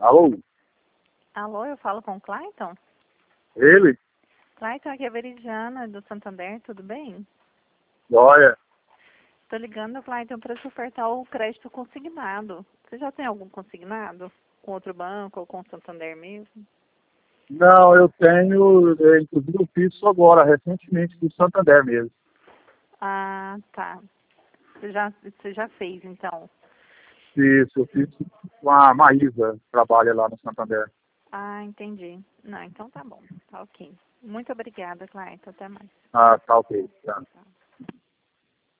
Alô? Alô, eu falo com o Clayton? Ele? Clayton, aqui é a Veridiana, do Santander, tudo bem? Olha, Estou ligando, Clayton, para te ofertar o crédito consignado. Você já tem algum consignado? Com outro banco ou com o Santander mesmo? não, eu tenho, inclusive eu fiz isso agora, recentemente, do Santander mesmo. Ah, tá. Você já fez, então. Isso, eu fiz com a Maísa, que trabalha lá no Santander. Ah, entendi. Não, então tá bom. Tá ok. Muito obrigada, Clayton. Até mais. Ah, tá ok. Tá. Tá.